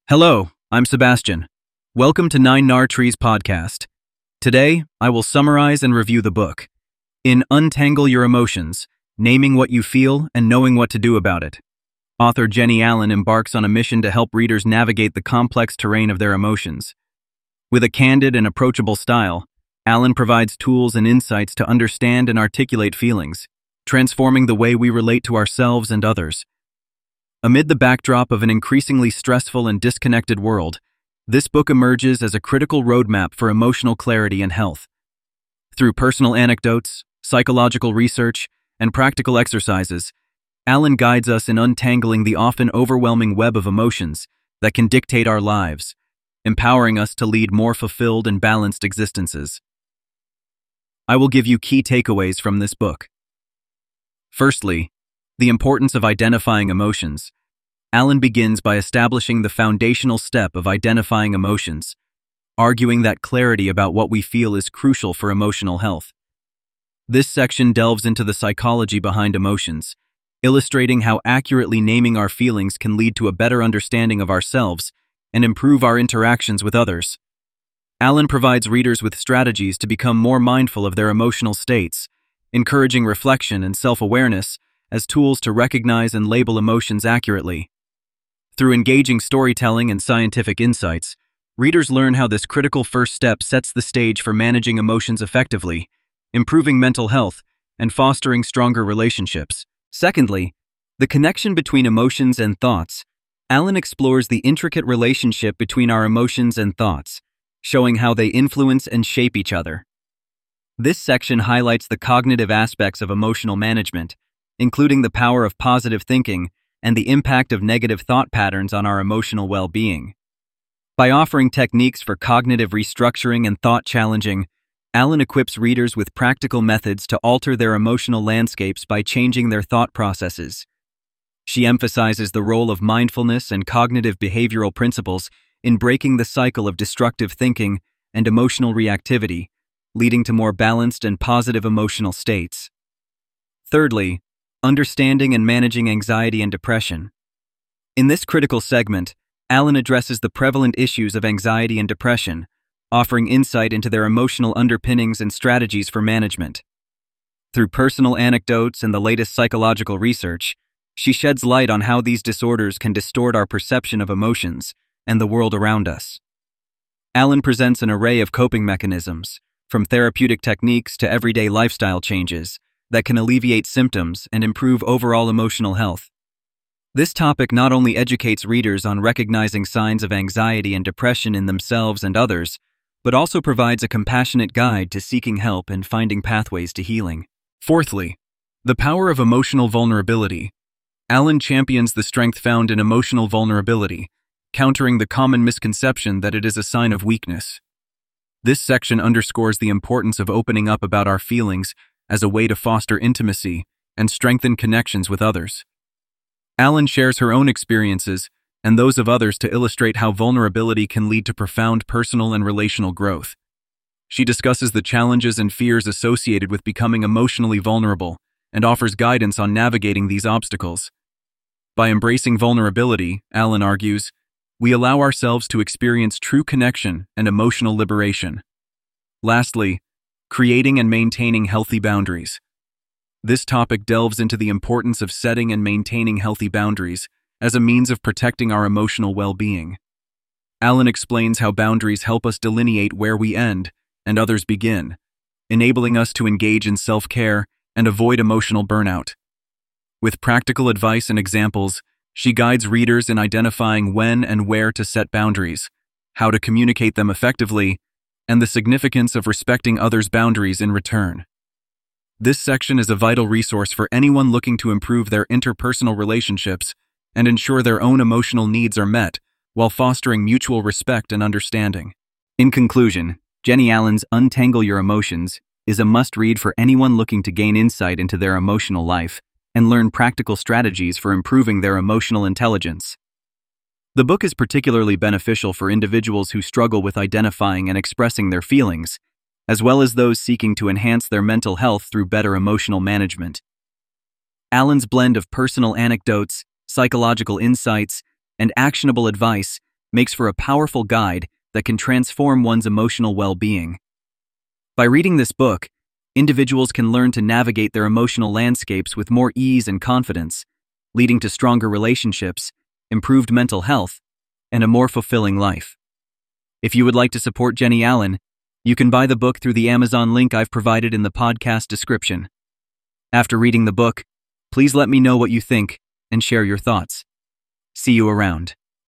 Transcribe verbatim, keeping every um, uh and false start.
Hello, I'm Sebastian. Welcome to Nine Nar Trees podcast. Today, I will summarize and review the book. In Untangle Your Emotions, Naming What You Feel and Knowing What to Do About It. Author Jenny Allen embarks on a mission to help readers navigate the complex terrain of their emotions. With a candid and approachable style, Allen provides tools and insights to understand and articulate feelings, transforming the way we relate to ourselves and others. Amid the backdrop of an increasingly stressful and disconnected world, this book emerges as a critical roadmap for emotional clarity and health. Through personal anecdotes, psychological research, and practical exercises, Allen guides us in untangling the often overwhelming web of emotions that can dictate our lives, empowering us to lead more fulfilled and balanced existences. I will give you key takeaways from this book. Firstly, the importance of identifying emotions. Allen begins by establishing the foundational step of identifying emotions, arguing that clarity about what we feel is crucial for emotional health. This section delves into the psychology behind emotions, illustrating how accurately naming our feelings can lead to a better understanding of ourselves and improve our interactions with others. Allen provides readers with strategies to become more mindful of their emotional states, encouraging reflection and self-awareness as tools to recognize and label emotions accurately. Through engaging storytelling and scientific insights, readers learn how this critical first step sets the stage for managing emotions effectively, improving mental health, and fostering stronger relationships. Secondly, the connection between emotions and thoughts. Allen explores the intricate relationship between our emotions and thoughts, showing how they influence and shape each other. This section highlights the cognitive aspects of emotional management, including the power of positive thinking and the impact of negative thought patterns on our emotional well-being. By offering techniques for cognitive restructuring and thought challenging, Allen equips readers with practical methods to alter their emotional landscapes by changing their thought processes. She emphasizes the role of mindfulness and cognitive behavioral principles in breaking the cycle of destructive thinking and emotional reactivity, leading to more balanced and positive emotional states. Thirdly, understanding and managing anxiety and depression. In this critical segment, Allen addresses the prevalent issues of anxiety and depression, offering insight into their emotional underpinnings and strategies for management. Through personal anecdotes and the latest psychological research, she sheds light on how these disorders can distort our perception of emotions and the world around us. Allen presents an array of coping mechanisms, from therapeutic techniques to everyday lifestyle changes, that can alleviate symptoms and improve overall emotional health. This topic not only educates readers on recognizing signs of anxiety and depression in themselves and others, but also provides a compassionate guide to seeking help and finding pathways to healing. Fourthly, the power of emotional vulnerability. Allen champions the strength found in emotional vulnerability, countering the common misconception that it is a sign of weakness. This section underscores the importance of opening up about our feelings as a way to foster intimacy and strengthen connections with others. Allen shares her own experiences and those of others to illustrate how vulnerability can lead to profound personal and relational growth. She discusses the challenges and fears associated with becoming emotionally vulnerable and offers guidance on navigating these obstacles. By embracing vulnerability, Allen argues, we allow ourselves to experience true connection and emotional liberation. Lastly, creating and maintaining healthy boundaries. This topic delves into the importance of setting and maintaining healthy boundaries as a means of protecting our emotional well-being. Allen explains how boundaries help us delineate where we end and others begin, enabling us to engage in self-care and avoid emotional burnout. With practical advice and examples, she guides readers in identifying when and where to set boundaries, how to communicate them effectively, and the significance of respecting others' boundaries in return. This section is a vital resource for anyone looking to improve their interpersonal relationships and ensure their own emotional needs are met while fostering mutual respect and understanding. In conclusion, Jenny Allen's Untangle Your Emotions is a must-read for anyone looking to gain insight into their emotional life and learn practical strategies for improving their emotional intelligence. The book is particularly beneficial for individuals who struggle with identifying and expressing their feelings, as well as those seeking to enhance their mental health through better emotional management. Allen's blend of personal anecdotes, psychological insights, and actionable advice makes for a powerful guide that can transform one's emotional well-being. By reading this book, individuals can learn to navigate their emotional landscapes with more ease and confidence, leading to stronger relationships, improved mental health, and a more fulfilling life. If you would like to support Jenny Allen, you can buy the book through the Amazon link I've provided in the podcast description. After reading the book, please let me know what you think and share your thoughts. See you around.